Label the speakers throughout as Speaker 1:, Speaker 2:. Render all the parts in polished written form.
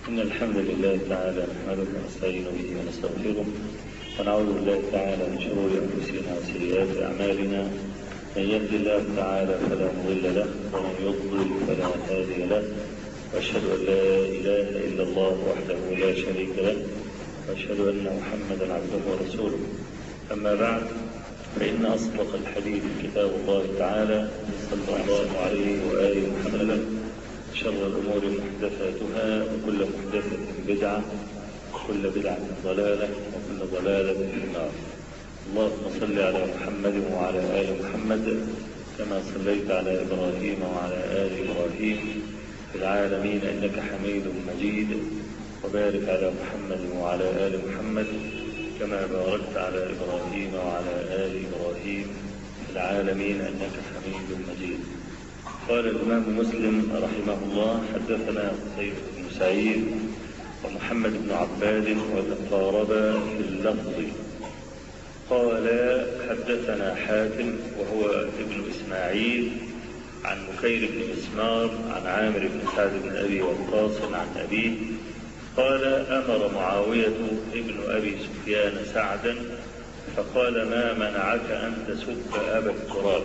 Speaker 1: إن الحمد لله تعالى نحمده ونستعين به ونستغفره ونعوذ بالله تعالى من شرور أنفسنا وسيئات أعمالنا. من يهد الله تعالى فلا مضل له ومن يضلل فلا هادي له، وأشهد أن لا إله إلا الله وحده لا شريك له، وأشهد أن محمدا عبده ورسوله. أما بعد، فإن أصدق الحديث كتاب الله تعالى صلى الله عليه وآله وسلم. شر الأمور محدثاتها، وكل محدثة بدعة، وكل بدعة ضلالة، وكل ضلالة في النار. اللهم صل على محمد وعلى آل محمد كما صليت على إبراهيم وعلى آل إبراهيم في العالمين إنك حميد مجيد، وبارك على محمد وعلى آل محمد كما باركت على إبراهيم وعلى آل إبراهيم في العالمين إنك حميد مجيد. قال الإمام مسلم رحمه الله: حدثنا قتيبة بن سعيد ومحمد بن عباد وتقاربا في اللفظ. قال: حدثنا حاتم وهو ابن إسماعيل عن مكير بن مسمار عن عامر بن سعد بن أبي وقاص عن أبيه قال: أمر معاوية ابن أبي سفيان سعدا فقال: ما منعك أن تسب أبا التراب؟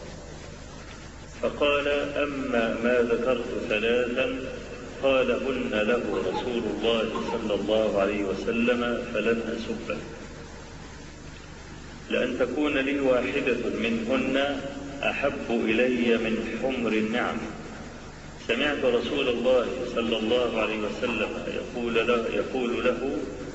Speaker 1: فقال: أما ما ذكرت ثلاثا قالهن له رسول الله صلى الله عليه وسلم فلن أسبه، لأن تكون لي واحدة منهن أحب إلي من حمر النعم. سمعت رسول الله صلى الله عليه وسلم يقول له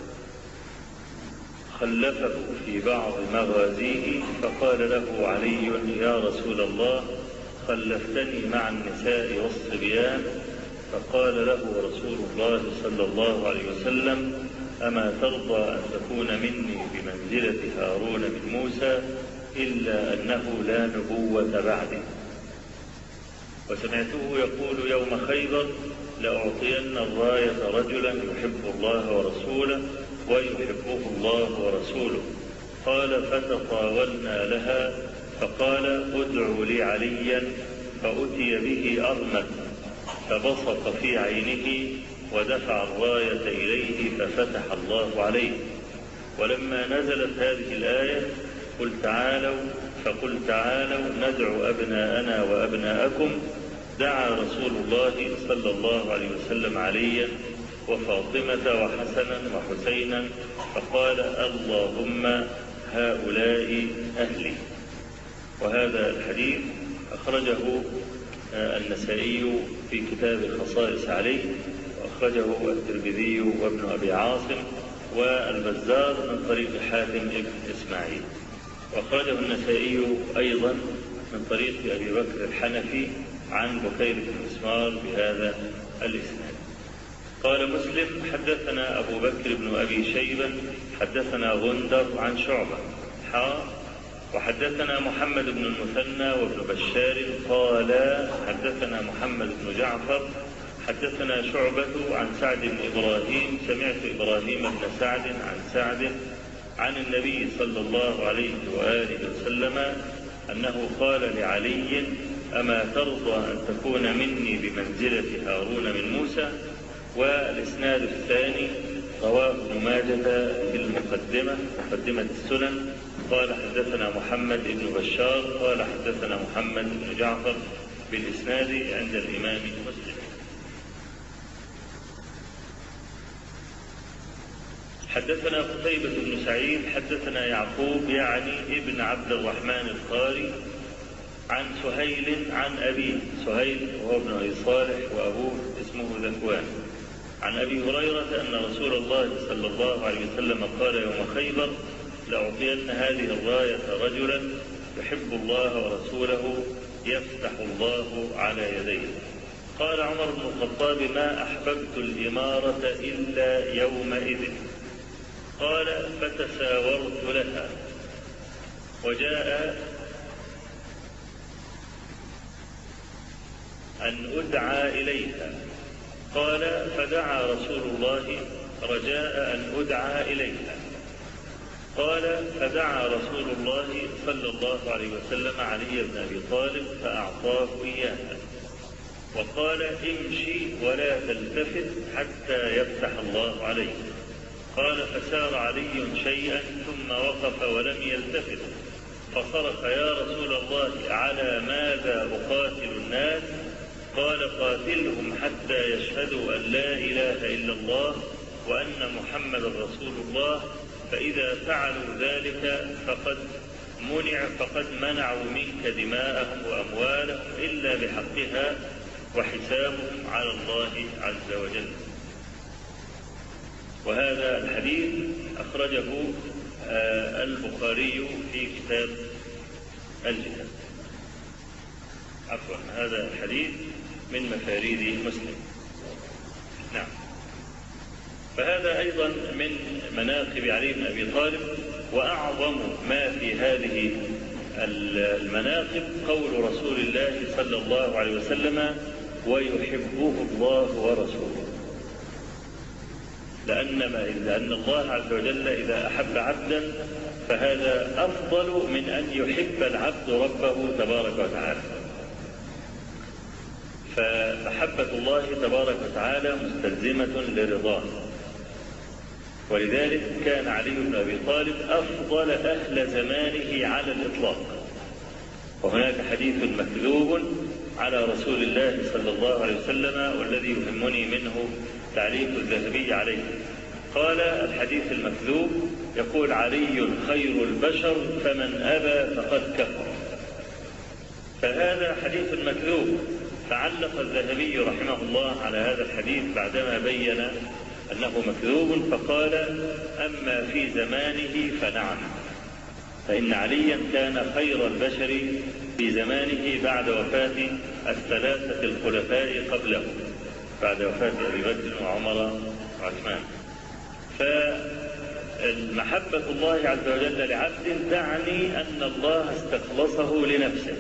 Speaker 1: خلفه في بعض مغازيه، فقال له علي: يا رسول الله، خلفتني مع النساء والصبيان. فقال له رسول الله صلى الله عليه وسلم: أما ترضى أن تكون مني بمنزلة هارون من موسى، إلا أنه لا نبوة بعدي. وسمعته يقول يوم خيبر: لأعطين الراية رجلا يحب الله ورسوله ويحبه الله ورسوله. قال: فتطاولنا لها، فقال: ادعوا لي عليا، فأتي به أرمد فبصق في عينه ودفع الراية إليه ففتح الله عليه. ولما نزلت هذه الآية فقل تعالوا ندعو أبناءنا وأبناءكم، دعا رسول الله صلى الله عليه وسلم عليا وفاطمة وحسنا وحسينا، فقال: اللهم هؤلاء أهلي. وهذا الحديث أخرجه النسائي في كتاب الخصائص عليه، وأخرجه الترمذي وابن أبي عاصم والبزار من طريق حاتم بن إسماعيل، وأخرجه النسائي أيضا من طريق أبي بكر الحنفي عن بكير بن مسمار بهذا الإسناد. قال مسلم: حدثنا أبو بكر بن أبي شيبة حدثنا غندر عن شعبة وحدثنا محمد بن المثنى وابن بشار قال: حدثنا محمد بن جعفر حدثنا شعبة عن سعد بن إبراهيم سمعت إبراهيم بن سعد عن سعد عن النبي صلى الله عليه وآله وسلم أنه قال لعلي: أما ترضى أن تكون مني بمنزلة هارون من موسى؟ والإسناد الثاني رواه ابن ماجه في مقدمة السنن. قال: حدثنا محمد بن بشار قال: حدثنا محمد بن جعفر بالإسناد عند الإمام مسلم. حدثنا قتيبة بن سعيد حدثنا يعقوب يعني ابن عبد الرحمن القاري عن سهيل عن أبيه، سهيل وهو ابن أبي صالح وأبوه اسمه ذكوان، عن أبي هريرة أن رسول الله صلى الله عليه وسلم قال يوم خيبر: لأعطين هذه الراية رجلا يحب الله ورسوله يفتح الله على يديه. قال عمر بن الخطاب: ما أحببت الإمارة إلا يومئذ. قال: فتساورت لها وجاء أن أدعى إليها. قال: فدعا رسول الله رجاء أن أدعى إليها. قال: فدعا رسول الله صلى الله عليه وسلم علي بن أبي طالب فأعطاه إياها. وقال امشي ولا تلتفت حتى يفتح الله عليك. قال فسار علي شيئا ثم وقف ولم يلتفت فصرخ يا رسول الله على ماذا أقاتل الناس؟ قال قاتلهم حتى يشهدوا أن لا إله إلا الله وأن محمد رسول الله، فإذا فعلوا ذلك فقد منعوا منك دماءهم وأموالهم إلا بحقها وحسابهم على الله عز وجل. وهذا الحديث أخرجه البخاري في كتاب الجهاد. عفوا، هذا الحديث من مفاريد مسلم. نعم. فهذا أيضا من مناقب علي بن أبي طالب. وأعظم ما في هذه المناقب قول رسول الله صلى الله عليه وسلم ويحبه الله ورسوله، لأن الله عز وجل إذا أحب عبدا فهذا أفضل من أن يحب العبد ربه تبارك وتعالى. فمحبة الله تبارك وتعالى مستلزمة لرضاه، ولذلك كان علي بن أبي طالب أفضل أهل زمانه على الإطلاق. وهناك حديث مكذوب على رسول الله صلى الله عليه وسلم والذي يهمني منه تعليق الذهبي عليه. قال الحديث المكذوب يقول علي خير البشر فمن أبى فقد كفر. فهذا حديث مكذوب. فعلق الذهبي رحمه الله على هذا الحديث بعدما بين أنه مكذوب فقال أما في زمانه فنعم، فإن عليا كان خير البشر في زمانه بعد وفاة الثلاثة الخلفاء قبله، بعد وفاة أبي بكر وعمر وعثمان. فمحبة الله عز وجل لعبد تعني أن الله استخلصه لنفسه.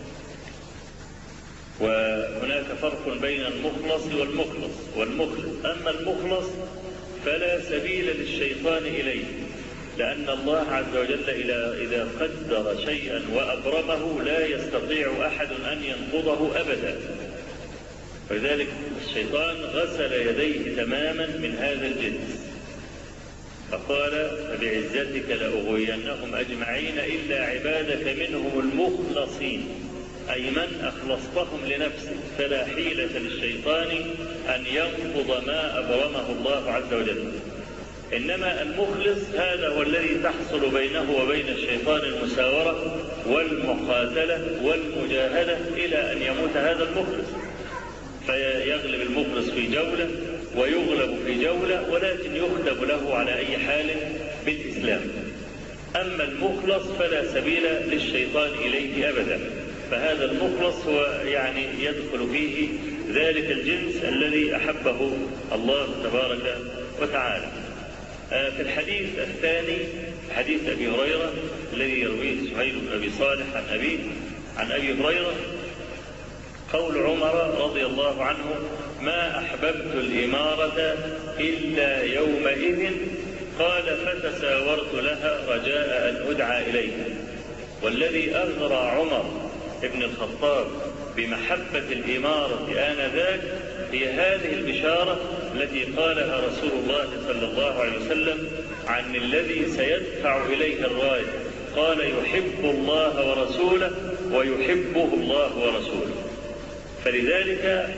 Speaker 1: وهناك فرق بين المخلص والمخلص. أما المخلص فلا سبيل للشيطان إليه، لأن الله عز وجل إذا قدر شيئا وأبرمه لا يستطيع أحد أن ينقضه أبدا. فلذلك الشيطان غسل يديه تماما من هذا الجنس، فقال فبعزتك لأغوينهم أجمعين إلا عبادك منهم المخلصين، أي من أخلصتهم لنفسك، فلا حيلة للشيطان أن ينقض ما أبرمه الله عز وجل. إنما المخلص هذا هو الذي تحصل بينه وبين الشيطان المساورة والمقاتلة والمجاهدة إلى أن يموت هذا المخلص، فيغلب المخلص في جولة ويغلب في جولة، ولكن يختم له على أي حال بالإسلام. أما المخلص فلا سبيل للشيطان إليه أبدا. فهذا المخلص هو يعني يدخل فيه ذلك الجنس الذي أحبه الله تبارك وتعالى. في الحديث الثاني حديث أبي هريرة الذي يرويه سهيل بن أبي صالح عن أبي هريرة قول عمر رضي الله عنه ما أحببت الإمارة إلا يومئذ، قال فتساورت لها رجاء أن أدعى إليها. والذي أغرى عمر ابن الخطاب بمحبة الإمارة آنذاك هي هذه البشارة التي قالها رسول الله صلى الله عليه وسلم عن الذي سيدفع إليه الراية، قال يحب الله ورسوله ويحبه الله ورسوله. فلذلك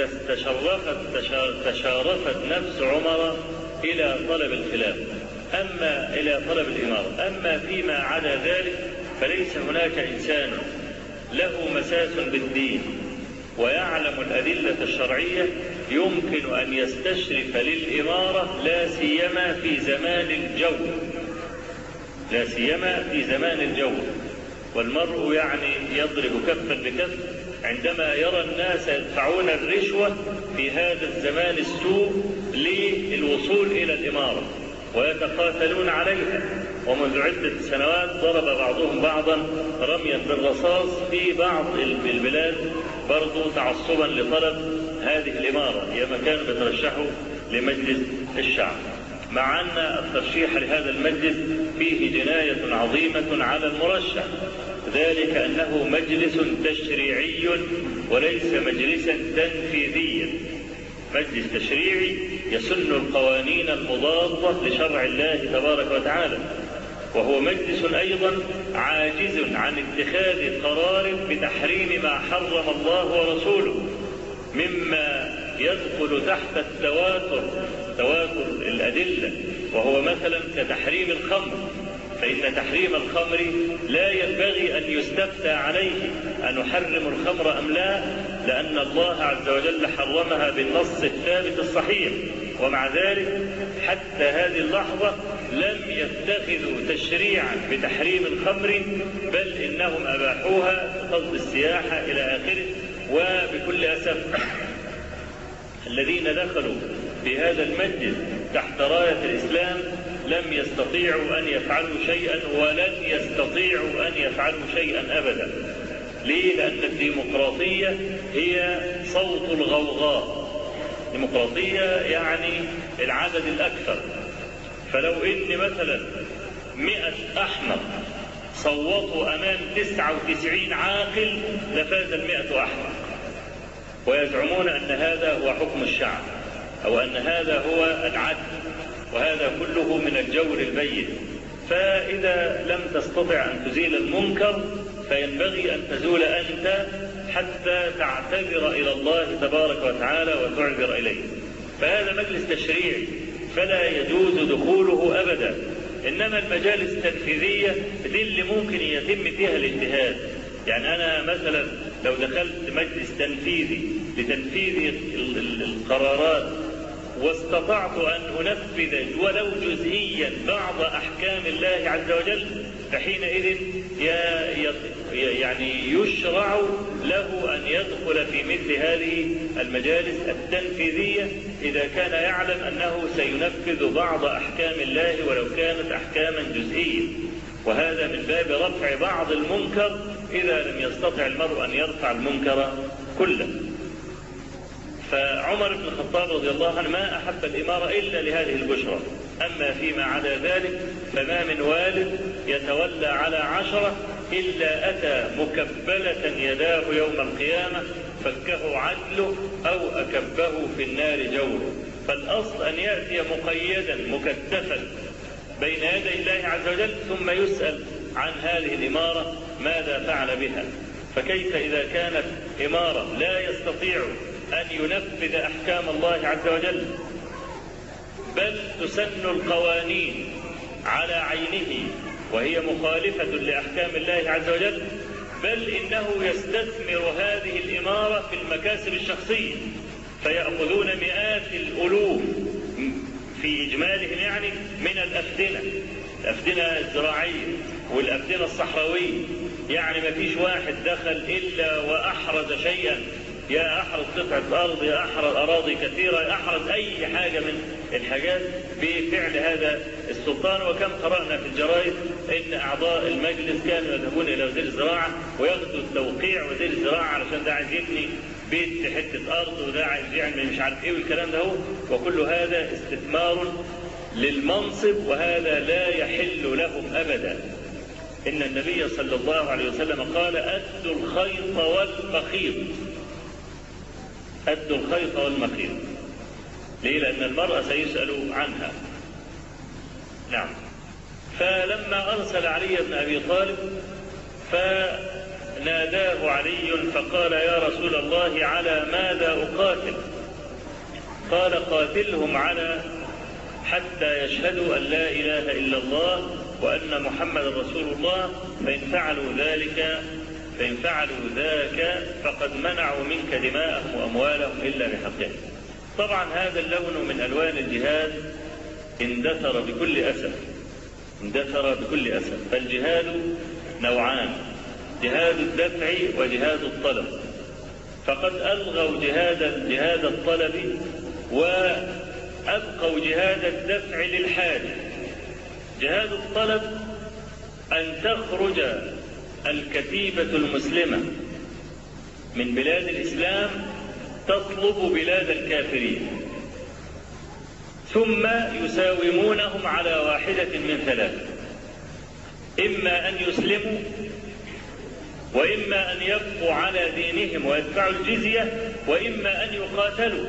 Speaker 1: تشارفت نفس عمر إلى طلب الخلافة، أما إلى طلب الإمارة. أما فيما عدا ذلك فليس هناك إنسان له مساس بالدين ويعلم الأدلة الشرعية يمكن أن يستشرف للإمارة، لا سيما في زمان الجو. والمرء يعني يضرب كفا بكف عندما يرى الناس يدفعون الرشوة في هذا الزمان السوء للوصول إلى الإمارة ويتقاتلون عليها. ومنذ عدة سنوات ضرب بعضهم بعضا رميا بالرصاص في بعض البلاد برضو تعصبا لطلب هذه الإمارة، ياما كانوا بيترشحوا لمجلس الشعب، مع أن الترشيح لهذا المجلس فيه جناية عظيمة على المرشح، ذلك أنه مجلس تشريعي وليس مجلسا تنفيذيا. مجلس تشريعي يسن القوانين المضادة لشرع الله تبارك وتعالى، وهو مجلس أيضا عاجز عن اتخاذ قرار بتحريم ما حرم الله ورسوله مما يدخل تحت تواتر الأدلة، وهو مثلا كتحريم الخمر، فإن تحريم الخمر لا ينبغي أن يستفتى عليه أن نحرم الخمر أم لا، لأن الله عز وجل حرمها بالنص الثابت الصحيح، ومع ذلك حتى هذه اللحظة لم يتخذوا تشريعا بتحريم الخمر، بل إنهم أباحوها بقصد السياحة إلى آخره. وبكل أسف الذين دخلوا في هذا المجلس تحت راية الإسلام لم يستطيعوا أن يفعلوا شيئا، ولن يستطيعوا أن يفعلوا شيئا أبدا. ليه؟ لأن الديمقراطية هي صوت الغوغاء. الديمقراطية يعني العدد الأكثر، فلو إن مثلا 100 أحمق صوتوا أمام 99 عاقل لفاز 100 أحمق، ويزعمون أن هذا هو حكم الشعب أو أن هذا هو العدل، وهذا كله من الجور البين. فإذا لم تستطع أن تزيل المنكر فينبغي أن تزول أنت حتى تعتذر إلى الله تبارك وتعالى وتعذر إليه. فهذا مجلس تشريعي فلا يجوز دخوله أبدا، إنما المجالس التنفيذية دي اللي ممكن يتم فيها الاجتهاد. يعني أنا مثلا لو دخلت مجلس تنفيذي لتنفيذ القرارات واستطعت أن أنفذ ولو جزئيا بعض أحكام الله عز وجل، فحينئذ يعني يشرع له أن يدخل في مثل هذه المجالس التنفيذية إذا كان يعلم أنه سينفذ بعض أحكام الله ولو كانت أحكاما جزئية، وهذا من باب رفع بعض المنكر إذا لم يستطع المرء أن يرفع المنكر كله. فعمر بن الخطاب رضي الله عنه ما أحب الإمارة إلا لهذه البشرى، أما فيما عدا ذلك فما من والد يتولى على 10 إلا أتى مكبلة يداه يوم القيامة فكه عدله أو أكبه في النار جوره. فالأصل أن يأتي مقيدا مكتفا بين يدي الله عز وجل ثم يسأل عن هذه الإمارة ماذا فعل بها. فكيف إذا كانت إمارة لا يستطيع أن ينفذ أحكام الله عز وجل، بل تسن القوانين على عينه وهي مخالفة لأحكام الله عز وجل، بل إنه يستثمر هذه الإمارة في المكاسب الشخصية، فيأخذون مئات الألوف في إجمالهم يعني من الأفدنة الزراعية والأفدنة الصحراوية. يعني ما فيش واحد دخل إلا وأحرز شيئا، يا أحرز قطعة أرض، يا أحرز أراضي كثيرة، يا أحرز أي حاجة من الحاجات بفعل هذا السلطان. وكم قرأنا في الجرائد إن أعضاء المجلس كانوا يذهبون إلى وزير الزراعة وياخذوا توقيع وزير الزراعة علشان ده عايز يبني بيت في حتة أرض وده عايز يعمل مش عارف إيه والكلام ده هو، وكل هذا استثمار للمنصب، وهذا لا يحل لهم أبدا. إن النبي صلى الله عليه وسلم قال: أدوا الخيط والمخيط. أدوا الخيط والمخيط. ليه؟ لأن المرأة سيسأل عنها. نعم. فلما أرسل علي بن أبي طالب فناداه علي فقال: يا رسول الله على ماذا أقاتل؟ قال: قاتلهم على حتى يشهدوا أن لا إله إلا الله وأن محمد رسول الله، فإن فعلوا ذاك فقد منعوا منك دماءهم وأموالهم إلا بحقها. طبعا هذا اللون من ألوان الجهاد اندثر بكل أسف. فالجهاد نوعان: جهاد الدفع وجهاد الطلب. فقد ألغوا جهاد الطلب وأبقوا جهاد الدفع للحاجة. جهاد الطلب أن تخرج الكتيبة المسلمة من بلاد الإسلام تطلب بلاد الكافرين، ثم يساومونهم على واحدة من 3: إما أن يسلموا، وإما أن يبقوا على دينهم ويدفعوا الجزية، وإما أن يقاتلوا.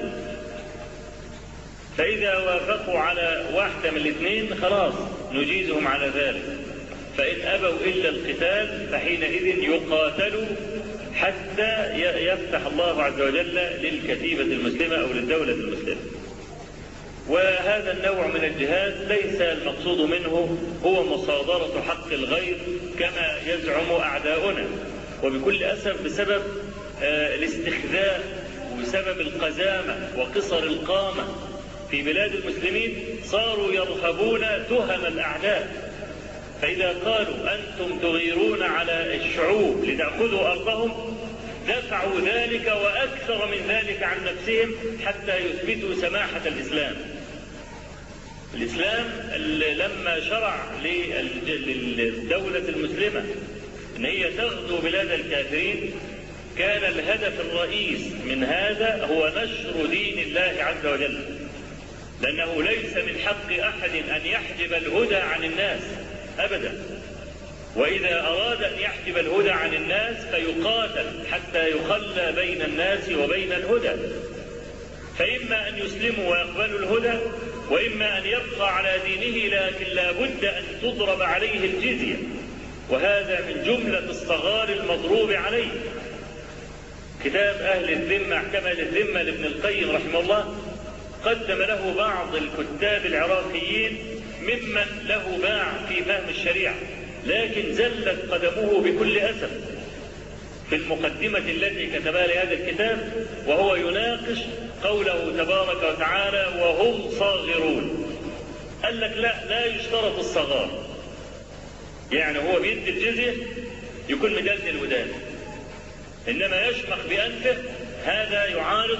Speaker 1: فإذا وافقوا على واحدة من الاثنين خلاص نجيزهم على ذلك، فإن أبوا إلا القتال فحينئذ يقاتلوا حتى يفتح الله عز وجل للكتيبة المسلمة أو للدولة المسلمة. وهذا النوع من الجهاد ليس المقصود منه هو مصادرة حق الغير كما يزعم أعداؤنا، وبكل أسف بسبب الاستخذاء وبسبب القزامة وقصر القامة في بلاد المسلمين صاروا يرهبون تهم الأعداء. فإذا قالوا أنتم تغيرون على الشعوب لتأخذوا أرضهم دفعوا ذلك وأكثر من ذلك عن نفسهم حتى يثبتوا سماحة الإسلام. الإسلام لما شرع للدولة المسلمة أن هي تغزو بلاد الكافرين كان الهدف الرئيس من هذا هو نشر دين الله عز وجل، لأنه ليس من حق أحد أن يحجب الهدى عن الناس أبدا، وإذا أراد أن يحجب الهدى عن الناس فيقاتل حتى يخلى بين الناس وبين الهدى. فإما أن يسلموا ويقبلوا الهدى، وإما أن يبقى على دينه، لكن لا بد أن تضرب عليه الجزية، وهذا من جملة الصغار المضروب عليه. كتاب أهل الذمة أحكام أهل الذمة لابن القيم رحمه الله قدم له بعض الكتاب العراقيين ممن له باع في فهم الشريعة، لكن زلت قدمه بكل أسف في المقدمة التي كتبها لهذا الكتاب، وهو يناقش قوله تبارك وتعالى وهم صاغرون. قال لك لا يشترط الصغار، يعني هو بيدي الجزية يكون مدلدل الودان، إنما يشمخ بأنفه هذا يعارض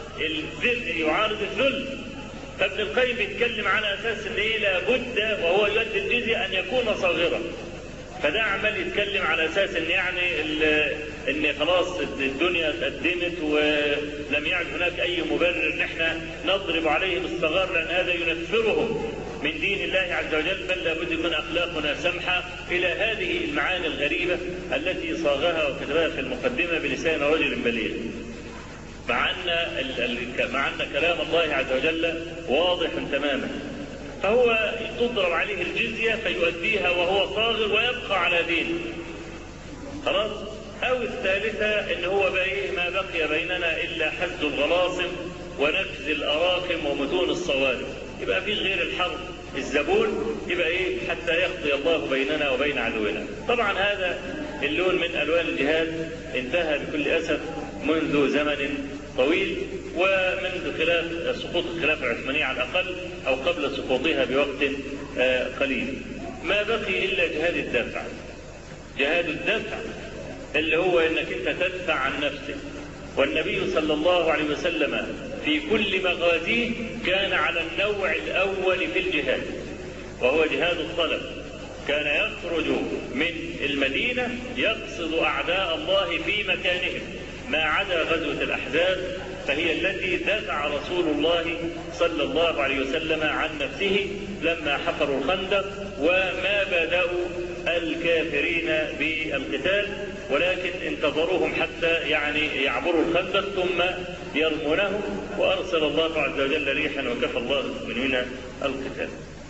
Speaker 1: الذل. فابن القيم بيتكلم على أساس أن لابد وهو يؤدي الجزية أن يكون صاغرا، فده عمال يتكلم على أساس أن يعني أن خلاص الدنيا اتقدمت ولم يعد هناك أي مبرر أن احنا نضرب عليهم الصغار لأن هذا ينفرهم من دين الله عز وجل، بل لابد يكون أخلاقنا سمحة إلى هذه المعاني الغريبة التي صاغها وكتبها في المقدمة بلسان رجل بليغ، مع أن كلام الله عز وجل واضح تماما. فهو تضرب عليه الجزية فيؤديها وهو صاغر ويبقى على دينه خلاص. أو الثالثة إن هو ما بقي بيننا إلا حز الغلاصم ونفذ الأراقم ومتون الصوارم، يبقى في غير الحرب الزبون، يبقى حتى يقضي الله بيننا وبين عدونا. طبعا هذا اللون من ألوان الجهاد انتهى بكل أسف منذ زمن طويل، ومنذ خلاف سقوط الخلافة العثمانية على الأقل أو قبل سقوطها بوقت قليل. ما بقي إلا جهاد الدفع. جهاد الدفع اللي هو إنك أنت تدفع عن نفسك، والنبي صلى الله عليه وسلم في كل مغازيه كان على النوع الأول في الجهاد، وهو جهاد الطلب. كان يخرج من المدينة يقصد أعداء الله في مكانهم، ما عدا غزوة الأحزاب فهي التي دافع رسول الله صلى الله عليه وسلم عن نفسه لما حفروا الخندق، وما بدأوا الكافرين بالقتال، ولكن انتظروهم حتى يعبروا الخندق ثم يرمونهم، وأرسل الله عز وجل ريحا وكفى الله المؤمنين القتال.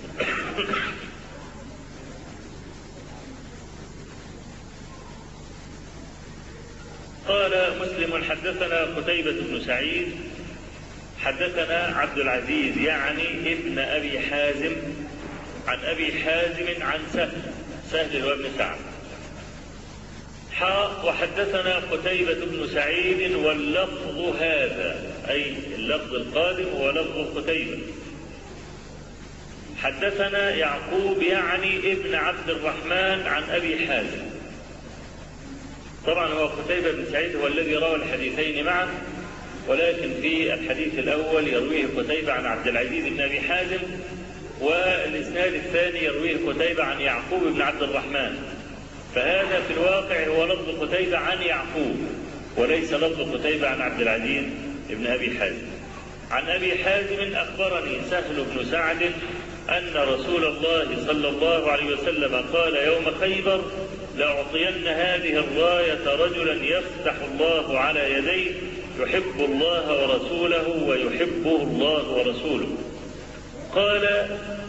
Speaker 1: قال مسلم حدثنا قتيبة بن سعيد حدثنا عبد العزيز يعني ابن أبي حازم عن أبي حازم عن سهل وابن سعد وحدثنا قتيبة بن سعيد واللفظ هذا، أي اللفظ القادم هو لفظ قتيبة. حدثنا يعقوب يعني ابن عبد الرحمن عن أبي حازم. طبعا هو قتيبة بن سعيد هو الذي روى الحديثين معا، ولكن في الحديث الأول يرويه قتيبة عن عبد العزيز بن أبي حازم، والإسناد الثاني يرويه قتيبة عن يعقوب بن عبد الرحمن، فهذا في الواقع هو لفظ قتيبة عن يعقوب وليس لفظ قتيبة عن عبد العزيز بن أبي حازم. عن أبي حازم أخبرني سهل بن سعد أن رسول الله صلى الله عليه وسلم قال يوم خيبر: لأعطين هذه الراية رجلا يفتح الله على يديه يحب الله ورسوله ويحبه الله ورسوله. قال: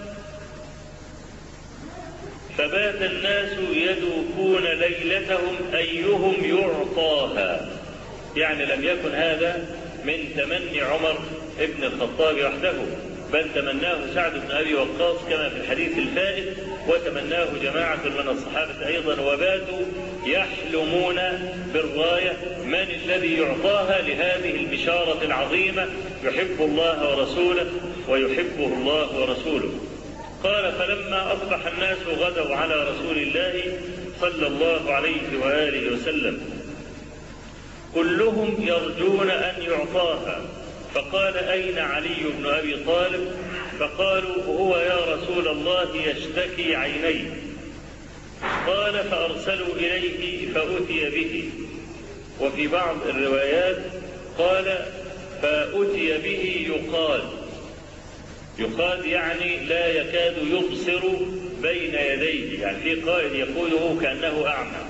Speaker 1: فبات الناس يدوكون ليلتهم أيهم يعطاها. يعني لم يكن هذا من تمني عمر ابن الخطاب وحده، بل تمناه سعد بن أبي وقاص كما في الحديث الفائت، وتمناه جماعة من الصحابة أيضا، وباتوا يحلمون بالراية من الذي يعطاها لهذه البشارة العظيمة: يحب الله ورسوله ويحبه الله ورسوله. قال: فلما أصبح الناس غدوا على رسول الله صلى الله عليه وآله وسلم كلهم يرجون أن يعطاها، فقال: أين علي بن أبي طالب؟ فقالوا: هو يا رسول الله يشتكي عينيه. قال: فأرسلوا إليه فأتي به. وفي بعض الروايات قال: فأتي به يقال يعني لا يكاد يبصر بين يديه، يعني في قائد يقوله كأنه أعمى.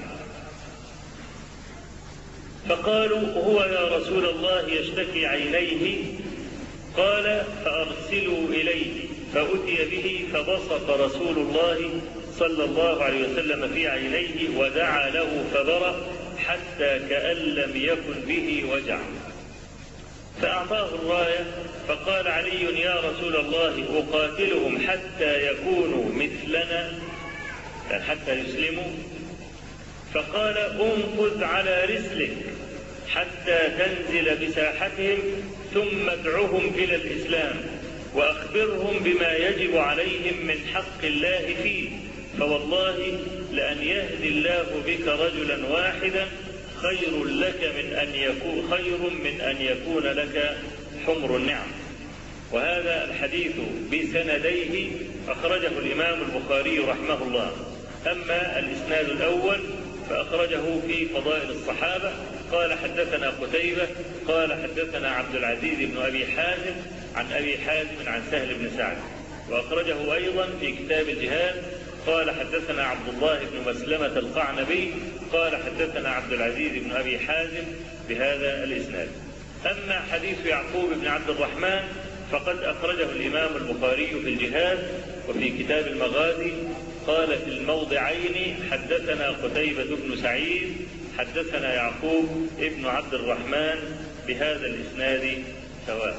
Speaker 1: فقالوا: هو يا رسول الله يشتكي عينيه. قال: فأرسلوا إليه فأتي به، فبصق رسول الله صلى الله عليه وسلم في عينيه ودعا له فبرأ حتى كأن لم يكن به وجع. فأعطاه الراية، فقال علي: يا رسول الله أقاتلهم حتى يكونوا مثلنا، يعني حتى يسلموا؟ فقال: انفذ على رسلك حتى تنزل بساحتهم، ثم ادعهم إلى الإسلام وأخبرهم بما يجب عليهم من حق الله فيه، فوالله لأن يهدي الله بك رجلا واحدا خير من أن يكون لك حمر النعم. وهذا الحديث بسنديه أخرجه الإمام البخاري رحمه الله. أما الإسناد الأول فأخرجه في فضائل الصحابة. قال: حدثنا قتيبة قال: حدثنا عبد العزيز بن أبي حازم عن أبي حازم عن سهل بن سعد، وأخرجه أيضا في كتاب الجهاد. قال: حدثنا عبد الله بن مسلمة القعنبي قال: حدثنا عبد العزيز بن أبي حازم بهذا الإسناد. أما حديث يعقوب بن عبد الرحمن فقد أخرجه الإمام البخاري في الجهاد وفي كتاب المغازي. قال في الموضعين: حدثنا قتيبة بن سعيد حدثنا يعقوب ابن عبد الرحمن بهذا الإسناد سواء.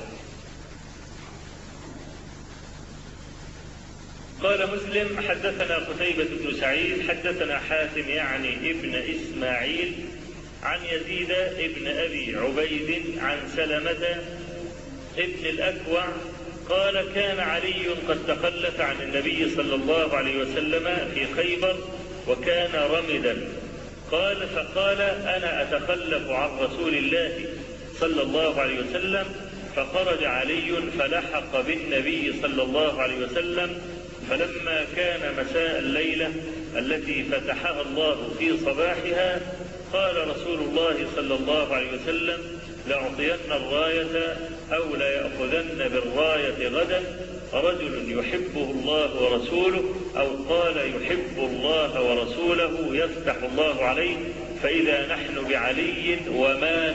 Speaker 1: قال مسلم: حدثنا قتيبة بن سعيد حدثنا حاتم يعني ابن إسماعيل عن يزيد ابن أبي عبيد عن سلمة ابن الأكوع قال: كان علي قد تخلف عن النبي صلى الله عليه وسلم في خيبر وكان رمدا. قال: فقال: أنا أتخلف عن رسول الله صلى الله عليه وسلم. فخرج علي فلحق بالنبي صلى الله عليه وسلم، فلما كان مساء الليلة التي فتحها الله في صباحها قال رسول الله صلى الله عليه وسلم: لأعطين الراية أو ليأخذن بالراية غدا رجل يحبه الله ورسوله، أو قال: يحب الله ورسوله يفتح الله عليه، فإذا نحن بعلي وما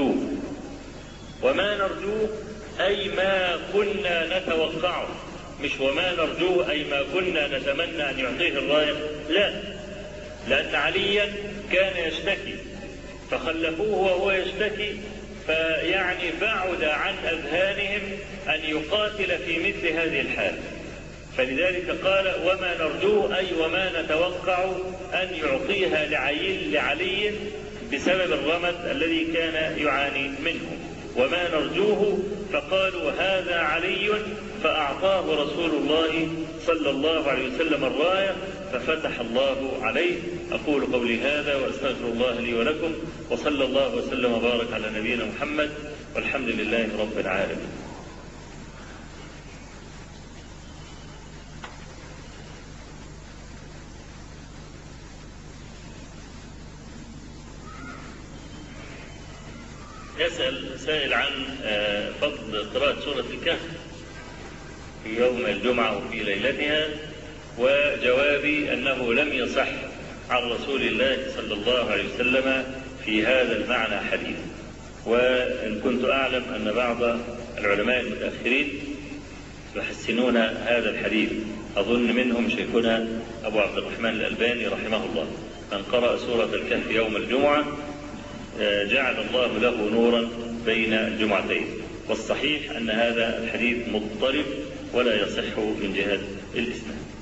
Speaker 1: نرجوه أي ما كنا نتوقعه، مش وما نرجوه أي ما كنا نتمنى أن يعطيه الراية، لا، لأن عليا كان يشتكي فخلفوه وهو يشتكي، فيعني بعد عن أذهانهم أن يقاتل في مثل هذه الحال، فلذلك قال: وما نرجوه أي وما نتوقع أن يعطيها لعلي بسبب الرمد الذي كان يعاني منه، وما نرجوه. فقالوا: هذا علي، فأعطاه رسول الله صلى الله عليه وسلم الراية ففتح الله عليه. أقول قولي هذا وأستغفر الله لي ولكم، وصلى الله وسلم وبارك على نبينا محمد، والحمد لله رب العالمين. يسأل سائل عن فضل قراءة سورة الكهف. في يوم الجمعة وفي ليلتها، وجوابي أنه لم يصح عن رسول الله صلى الله عليه وسلم في هذا المعنى حديث. وإن كنت أعلم أن بعض العلماء المتأخرين يحسنون هذا الحديث، أظن منهم شيخنا أبو عبد الرحمن الألباني رحمه الله، من قرأ سورة الكهف يوم الجمعة جعل الله له نورا بين الجمعتين. والصحيح أن هذا الحديث مضطرب ولا يصح من جهة الإسناد.